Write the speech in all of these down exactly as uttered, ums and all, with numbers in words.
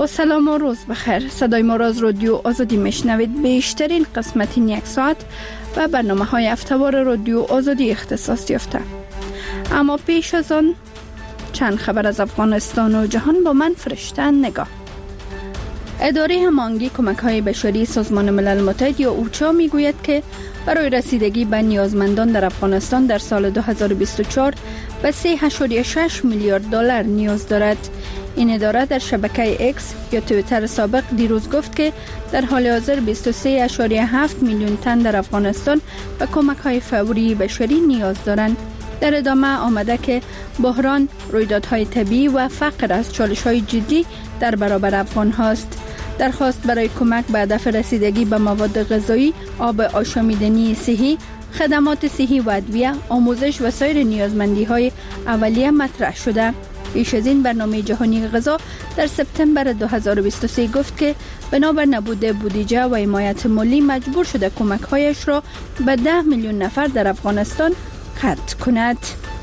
با سلام و روز بخیر. صدای ما را از رادیو آزادی میشنوید. بیشترین قسمت این یک ساعت و برنامه های هفته‌وار رادیو آزادی اختصاص یافته. اما پیش از آن چند خبر از افغانستان و جهان با من فرشته نگاه. اداره هماهنگی کمک‌های بشری سازمان ملل متحد یا اوچا میگوید که برای رسیدگی به نیازمندان در افغانستان در سال دو هزار و بیست و چهار به سه و شش میلیارد دلار نیاز دارد. این اداره در شبکه اکس یا توییتر سابق دیروز گفت که در حال حاضر بیست و سه و هفت میلیون تن در افغانستان به کمک‌های فوری بشری نیاز دارند. در ادامه آمده که بحران، رویدادهای طبیعی و فقر از چالش‌های جدی در برابر افغان هاست. درخواست برای کمک به هدف رسیدگی به مواد غذایی، آب آشامیدنی صحی، خدمات صحی و ادویه، آموزش و سایر نیازمندی‌های اولیه مطرح شده. پیش از این برنامه جهانی غذا در سپتامبر دو هزار و بیست و سه گفت که بنابر نبود بودجه و حمایت مالی مجبور شده کمک‌هایش را به ده میلیون نفر در افغانستان قطع کند.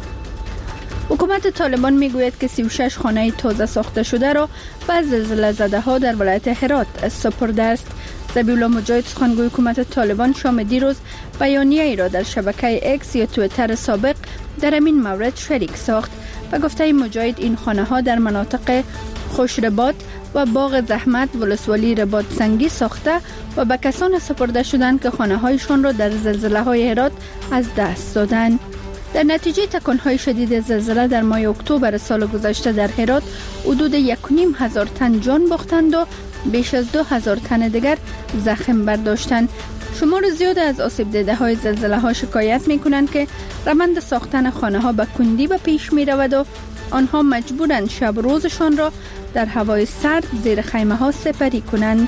حکومت طالبان میگوید که سی و شش خانه تازه ساخته شده را به زلزله زده ها در ولایت هرات سپرده است. ذبیح الله مجاهد سخنگوی حکومت طالبان شام دیروز بیانیه ای را در شبکه اکس یا توییتر سابق در این مورد شریک ساخت و گفته مجاهد این خانه ها در مناطق خوشرباط و باغ زحمت ولسوالی رباط سنگی ساخته و به کسان سپرده شدند که خانه هایشان را در زلزله های هرات از دست دادند. در نتیجه تکانهای شدید زلزله در ماه اکتبر سال گذشته در هرات حدود یک و نیم هزار تن جان باختند و بیش از دو هزار تن دیگر زخم برداشتند. شمار زیاد از آسیب دیده های زلزله ها شکایت می کنند که روند ساختن خانه ها به کندی به پیش می رود و آنها مجبورند شب روزشان را در هوای سرد زیر خیمه ها سپری کنند.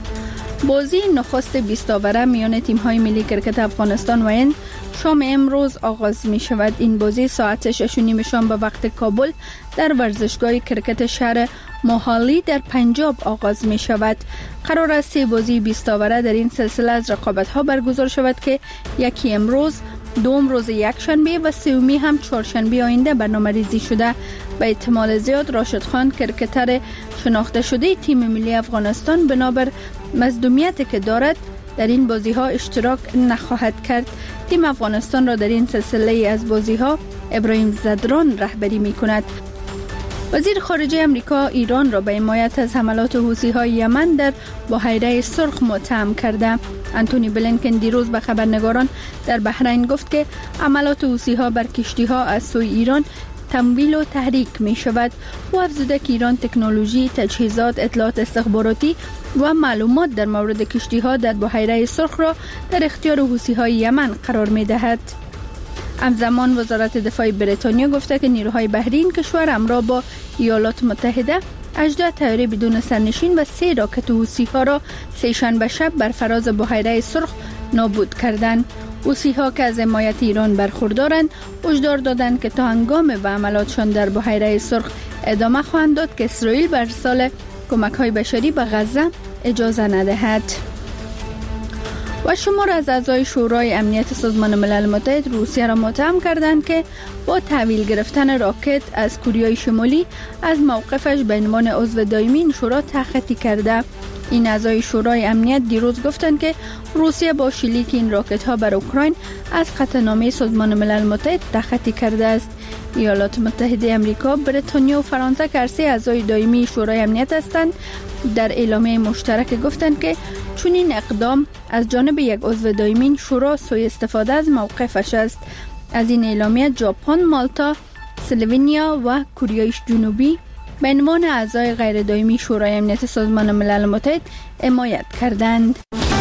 بازی نخست بیست آوره میان تیم های ملی کرکت افغانستان و هند شام امروز آغاز می شود. این بازی ساعت شش و نیم شام به وقت کابل در ورزشگاه کرکت شهر موهالی در پنجاب آغاز می شود. قرار است سه بازی بیست آوره در این سلسله از رقابت ها برگزار شود که یکی امروز، دوم روز یک شنبه و سومی هم چهارشنبه آینده برنامه ریزی شده. به احتمال زیاد راشد خان کرکتر شناخته شده تیم ملی افغانستان بنابر مصدومیتی که دارد در این بازی ها اشتراک نخواهد کرد. تیم افغانستان را در این سلسله از بازی ها ابراهیم زدران رهبری می کند. وزیر خارجه امریکا ایران را به حمایت از حملات حوثی های یمن در بحیره سرخ متهم کرده. انتونی بلینکن دیروز به خبرنگاران در بحرین گفت که حملات حوثی ها بر کشتی ها از سوی ایران تمویل و تحریک می شود و افزوده که ایران تکنولوژی، تجهیزات، اطلاعات استخباراتی و معلومات در مورد کشتی ها در بحیره سرخ را در اختیار حوثی های یمن قرار می دهد. همزمان وزارت دفاع بریتانیا گفته که نیروهای بحری این کشور همراه با ایالات متحده هجده طیاره بدون سرنشین و سه راکت حوثی ها را سه‌شنبه شب بر فراز بحیره سرخ نابود کردند. حوثی ها که از حمایت ایران برخوردارند هشدار دادند که تا هنگام به عملاتشان در بحیره سرخ ادامه خواهند داد که اسرائیل بر ارسال کمک های بشری به غزه اجازه ندهد. و شمار از اعضای شورای امنیت سازمان ملل متحد روسیه را متهم کردند که با تحویل گرفتن راکت از کره شمالی از موقفش به عنوان عضو دائمی این شورا تخطی کرده. این اعضای شورای امنیت دیروز گفتند که روسیه با شلیک این راکت ها بر اوکراین از قطعنامه سازمان ملل متحد تخطی کرده است. ایالات متحده آمریکا، بریتانیا و فرانسه که هر سه اعضای دائمی شورای امنیت هستند در اعلامیه مشترک گفتند که چون این اقدام از جانب یک عضو دائمی شورا سوء استفاده از موقفش است. از این اعلامیه ژاپن، مالتا، اسلوونیا و کره جنوبی به عنوان اعضای غیر دائمی شورای امنیت سازمان ملل متحد حمایت کردند.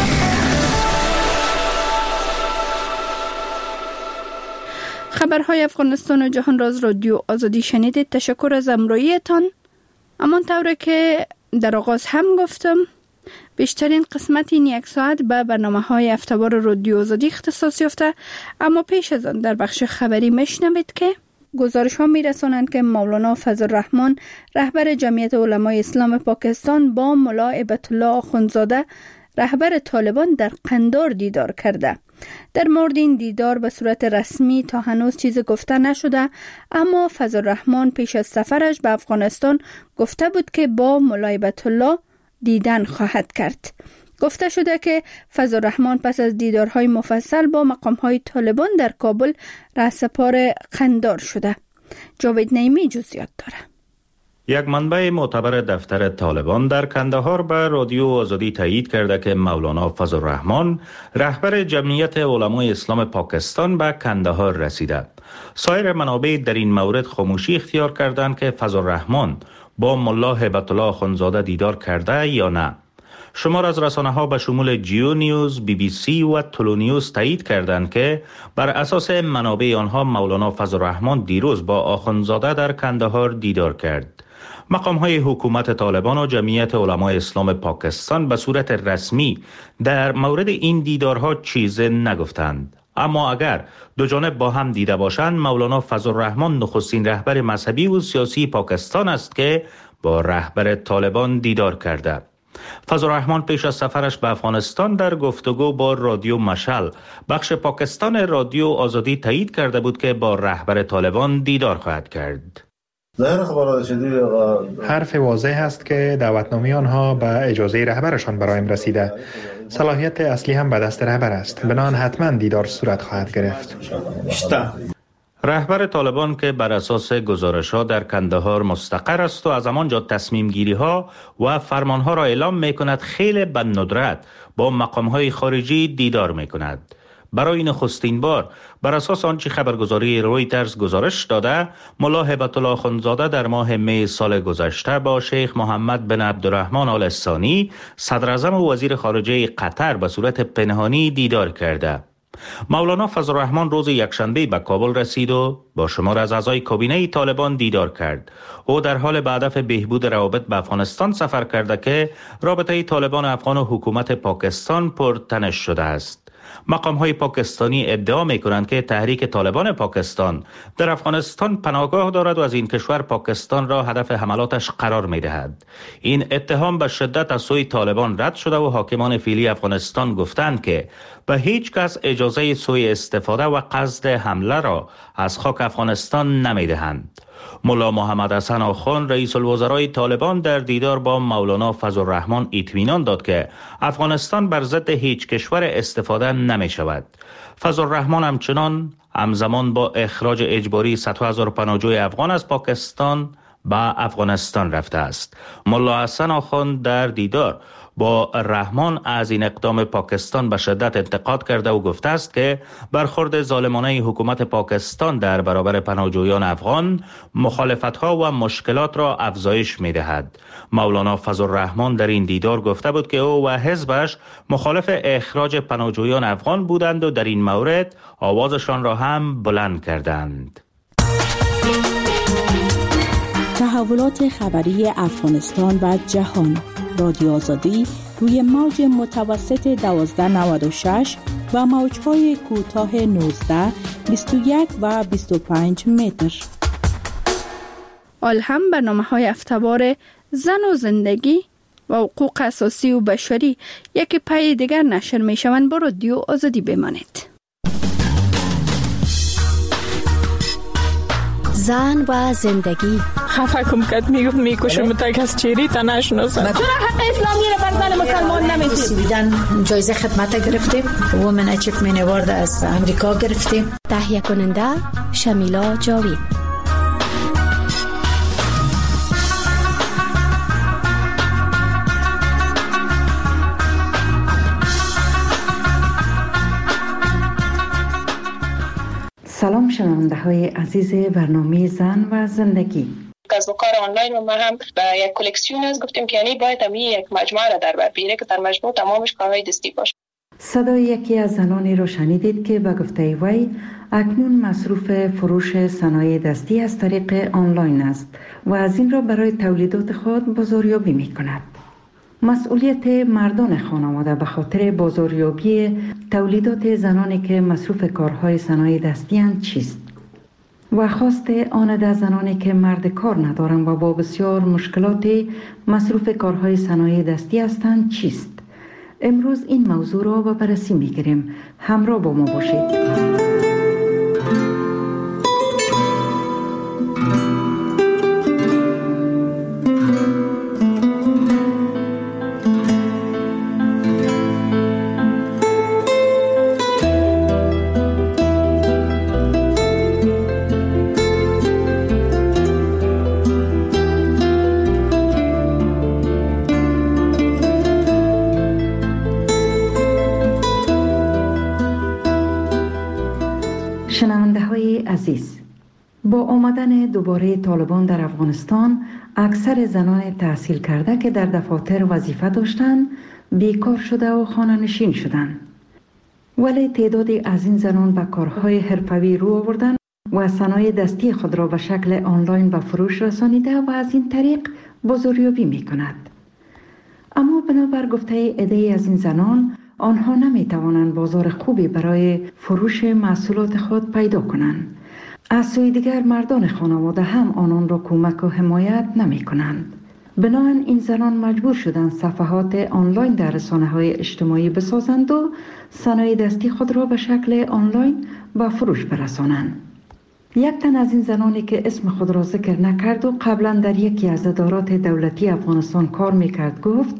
خبرهای افغانستان و جهان را از رادیو آزادی شنیدید. تشکر از همراهیتان. همانطور که در آغاز هم گفتم بیشترین قسمت این یک ساعت به برنامه‌های هفته‌وار رادیو آزادی اختصاص یافته، اما پیش از آن در بخش خبری میشنوید که گزارش‌ها می‌رسانند که مولانا فضل الرحمن رهبر جمعیت علمای اسلام پاکستان با ملا هیبت الله آخوندزاده رهبر طالبان در قندار دیدار کرده. در مورد این دیدار به صورت رسمی تا هنوز چیز گفته نشده، اما فضلالرحمن پیش از سفرش به افغانستان گفته بود که با ملا هیبت الله دیدن خواهد کرد. گفته شده که فضلالرحمن پس از دیدارهای مفصل با مقامهای طالبان در کابل رهسپار قندار شده. جاوید نعیمی جزئیات داره. یک منبع معتبر دفتر طالبان در کندهار به رادیو آزادی تایید کرده که مولانا فضلالرحمن رهبر جمعیت علمای اسلام پاکستان به کندهار رسیده. سایر منابع در این مورد خاموشی اختیار کردند که فضلالرحمن با ملا هیبت الله اخوندزاده دیدار کرده یا نه. شمار از رسانه‌ها به شمول جیو نیوز، بی بی سی و تولو نیوز تایید کردند که بر اساس منابع آنها مولانا فضلالرحمن دیروز با اخوندزاده در کندهار دیدار کرد. مقام‌های حکومت طالبان و جمعیت علمای اسلام پاکستان به صورت رسمی در مورد این دیدارها چیزی نگفتند. اما اگر دو جانب با هم دیده باشند، مولانا فضلالرحمن نخستین رهبر مذهبی و سیاسی پاکستان است که با رهبر طالبان دیدار کرده. فضلالرحمن پیش از سفرش به افغانستان در گفتگو با رادیو مشعل بخش پاکستان رادیو آزادی تایید کرده بود که با رهبر طالبان دیدار خواهد کرد. حرف واضح است که دعوتنامه آنها به اجازه رهبرشان برایم رسیده. صلاحیت اصلی هم به دست رهبر است. بنابراین حتما دیدار صورت خواهد گرفت. رهبر طالبان که بر اساس گزارش‌ها در کندهار مستقر است و از همانجا تصمیم گیری‌ها و فرمان‌ها را اعلام می‌کند، خیلی به ندرت با مقام‌های خارجی دیدار می‌کند. برای نخستین بار بر اساس آنچه خبرگزاری رویترز گزارش داده، ملا هیبت الله اخوندزاده در ماه می سال گذشته با شیخ محمد بن عبدالرحمن آل ثانی صدر اعظم و وزیر خارجه قطر به صورت پنهانی دیدار کرده. مولانا فضلالرحمن روز یکشنبه به کابل رسید و با شمار از اعضای کابینه طالبان دیدار کرد. او در حال به هدف بهبود روابط به افغانستان سفر کرده که رابطه طالبان افغان و حکومت پاکستان پرتنش شده است. مقام های پاکستانی ادعا می کنند که تحریک طالبان پاکستان در افغانستان پناهگاه دارد و از این کشور پاکستان را هدف حملاتش قرار می دهد. این اتهام به شدت از سوی طالبان رد شده و حاکمان فعلی افغانستان گفتند که به هیچ کس اجازه سوء استفاده و قصد حمله را از خاک افغانستان نمی دهند. ملا محمد حسن آخوند رئیس الوزرای طالبان در دیدار با مولانا فضلالرحمن اطمینان داد که افغانستان بر ضد هیچ کشور استفاده نمی شود. فضلالرحمن همچنان همزمان با اخراج اجباری صدها هزار پناهجوی افغان از پاکستان به افغانستان رفته است. ملا حسن آخوند در دیدار با رحمان از این اقدام پاکستان به شدت انتقاد کرده و گفته است که برخورد ظالمانه حکومت پاکستان در برابر پناهجویان افغان مخالفت‌ها و مشکلات را افزایش می‌دهد. مولانا فضلالرحمن در این دیدار گفته بود که او و حزبش مخالف اخراج پناهجویان افغان بودند و در این مورد آوازشان را هم بلند کردند. تحولات خبری افغانستان و جهان. رادیو آزادی روی موج متوسط دوازده نود و شش و موج‌های کوتاه نوزده، بیست و یک و بیست و پنج متر. آل هم برنامه‌های هفته‌وار زن و زندگی و حقوق اساسی و بشری یک پای دیگر نشر می‌شوند. با رادیو آزادی بمانید. زن و زندگی. خفه کم کد میگفت میکشم تا کس چیری تا نشناسد. چرا حق اسلامی رو بر زن مسلمان نمیدید؟ سویدن جایزه خدمت گرفتیم، وومن اچیومنت اوارد از امریکا گرفتیم. تهیه کننده شمیلا جاوید. سلام شنونده های عزیز برنامه زن و زندگی. کسب و کار آنلاین و ما هم به یک کلکسیون از گفتیم که یعنی باید هم یک مجموعه را در بر بگیره که در مجموع تمامش کارهای دستی باشه. صدای یکی از زنانی رو شنیدید که به گفته وی اکنون مصروف فروش صنایع دستی از طریق آنلاین است و از این را برای تولیدات خود بازاریابی می کند. مسئولیت مردان خانواده به خاطر بازاریابی تولیدات زنانی که مصروف کارهای صنایع دستی اند چیست؟ و خواست آن ده زنانی که مرد کار ندارند و با بسیار مشکلات مصروف کارهای صنایع دستی هستند چیست؟ امروز این موضوع را به بررسی می‌گیریم. همراه با ما باشید. شنونده های عزیز، با آمدن دوباره طالبان در افغانستان، اکثر زنان تحصیل کرده که در دفاتر وظیفه داشتند بیکار شده و خانه نشین شدند. ولی تعدادی از این زنان به کارهای حرفه‌ای رو آوردند و صنایع دستی خود را به شکل آنلاین به فروش رسانیده و از این طریق بازاریابی می کند. اما بنابر گفته عده‌ای از این زنان، آنها نمی توانند بازار خوبی برای فروش محصولات خود پیدا کنند. از سوی دیگر مردان خانواده هم آنان را کمک و حمایت نمی کنند. بنابراین این زنان مجبور شدند صفحات آنلاین در رسانه‌های اجتماعی بسازند و صنایع دستی خود را به شکل آنلاین به فروش برسانند. یک تن از این زنانی که اسم خود را ذکر نکرد و قبلا در یکی از ادارات دولتی افغانستان کار میکرد گفت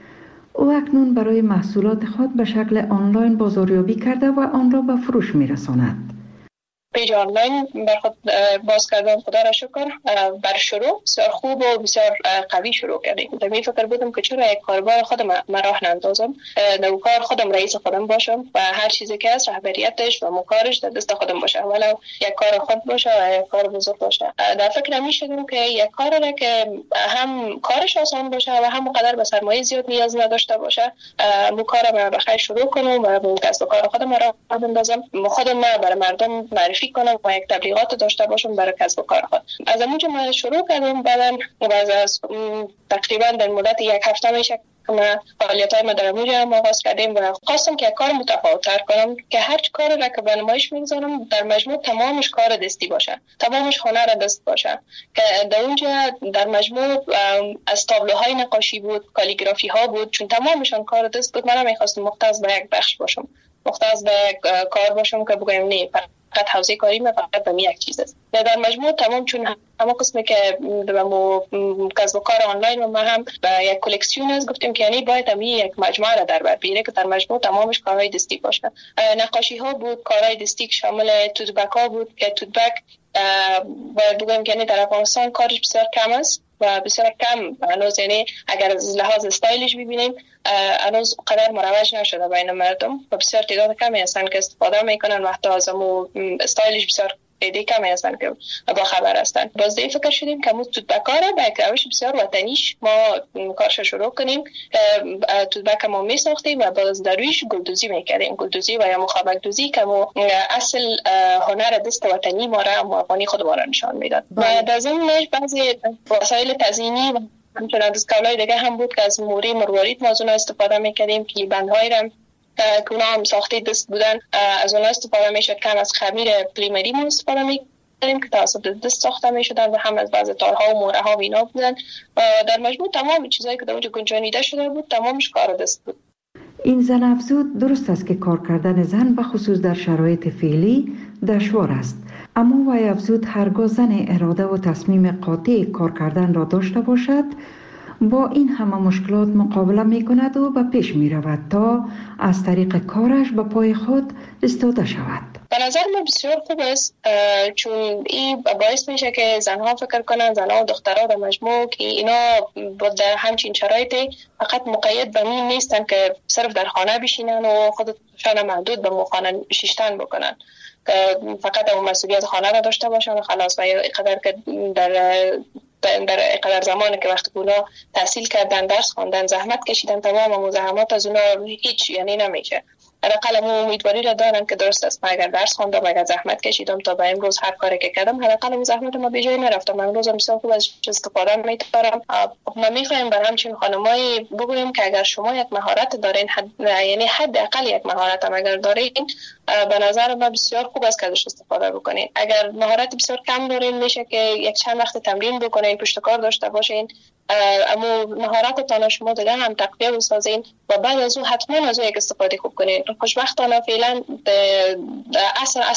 او اکنون برای محصولات خود به شکل آنلاین بازاریابی کرده و آن را به فروش میرساند. پیج آنلاین بر خود باز کردم، خدا را شکر. بر شروع بسیار خوب و بسیار قوی شروع کردیم. در می فکر بودم که چرا یک کاربار خودم مراه نندازم، در کار خودم رئیس خودم باشم و هر چیزی که هست رهبریتش و مکارش در دست خودم باشه، ولو یک کار خود باشه و یک کار بزرگ باشه. در فکر می شدم که یک کار را که هم کارش آسان باشه و هم قدر به سرمایه زیاد نیاز نداشته باشه، مو کارم بخیر شروع کنم و کسب و کار خودم راه بندازم، خودم برای مردم معرفی کنم و یک تبلیغات داشته باشم برای کسب و کار خود. از اونجا ما شروع کردم. بعداً از تقریبا در مدت یک هفته میشه که ما فعالیت‌های ما در اونجا آغاز کردیم و خواستم که کار متفاوت‌تر کنم که هر کاری را که به نمایش میگذارم در مجموع تمامش کار دستی باشه، تمامش هنر دست باشه. که در اونجا در مجموع از تابلوهای نقاشی بود، کالیگرافی ها بود، چون تمامشان کار دست بود. من می‌خواستم مختص به یک بخش باشم، مختص به کار باشم که بگم نه فقط حوزه کاری من فقط به یک چیز است. در مجموع تمام، چون همه قسمی که به مو کسب و کار آنلاین و ما هم به یک کلکسیون است، گفتیم که یعنی باید هم یک مجموعه را در بر بگیره که در مجموع تمامش کارهای دستی باشه. نقاشی ها بود، کارهای دستی که شامل توت بک ها بود که توت بک باید بگم که یعنی در افغانستان کارش بسیار کم است و بسیار کم هنوز، یعنی اگر از لحاظ استایلش ببینیم هنوز قدر مروج نشده بین مردم و بسیار تعداد کمی هستن که استفاده میکنن و حتی از امو استایلش بسیار ایده کمی هستن که با خبر هستن. باز دی فکر شدیم که مو توت بکاره با یک روش بسیار وطنیش ما کارش شروع کنیم. توت بک ما می ساختیم و باز در رویش گلدوزی میکردیم، گلدوزی و یا مخابک دوزی که مو اصل هنر دست وطنی ما را افغانی خود ما را نشان میداد. و در ضمنش بعضی وسایل تزیینی و همچنین از کالای دیگه هم بود که از موری مروارید ما از اونها استفاده میکردیم که بندهایی را که اونا هم ساخته دست بودن از اونها استفاده میشد. کم از خمیر پلیمری ما استفاده میکردیم که توسط دست ساخته میشدن و هم از بعض تارها و موره ها و اینا بودن. در مجموع تمام چیزایی که در اونجا گنجانیده شده بود تمامش کار دست بود. این زن افزود درست است که کار کردن زن به خصوص در شرایط فعلی دشوار است، اما وی افزود هرگاه زن اراده و تصمیم قاطع کار کردن را داشته باشد با این همه مشکلات مقابله می کند و به پیش می رود تا از طریق کارش به پای خود ایستاده شود. به نظر من بسیار خوب است، چون این باعث میشه که زنها فکر کنن، زنها و دخترها در مجموع، که اینا در همچین شرایطی فقط مقید به این نیستن که صرف در خانه بشینن و خودشان محدود به خانه شیشتن بکنن، که فقط اون مسئولیت خانه را داشته باشن و خلاص. و اینقدر که در در اینقدر زمانی که وقتی اونا تحصیل کردن، درس خواندن، زحمت کشیدن، تمام مزاحمات از اونا هیچ یعنی نمیشه. حداقل من امیدواری را دارم که درست است، من اگر درس خواندم، اگر زحمت کشیدم تا به امروز هر کاری که کردم، حداقل اون زحمت ما به جای نرفتم. من امروز بسیار خوب از استفاده می‌کنم. ما می‌خوایم بر همچین خانمایی بگوییم که اگر شما یک مهارت دارین، حد یعنی حداقل یک مهارت هم اگر دارین، به نظر من بسیار خوب است که ازش استفاده بکنین. اگر مهارت بسیار کم دارین میشه که یک چند وقت تمرین بکنین، پشتکار داشته باشین، اما مهارتتان شما دیگه هم تقویه بسازین و بعد از اون حتما از اون یک استفاده خوب کنین. خوشبختانه فعلا در عصر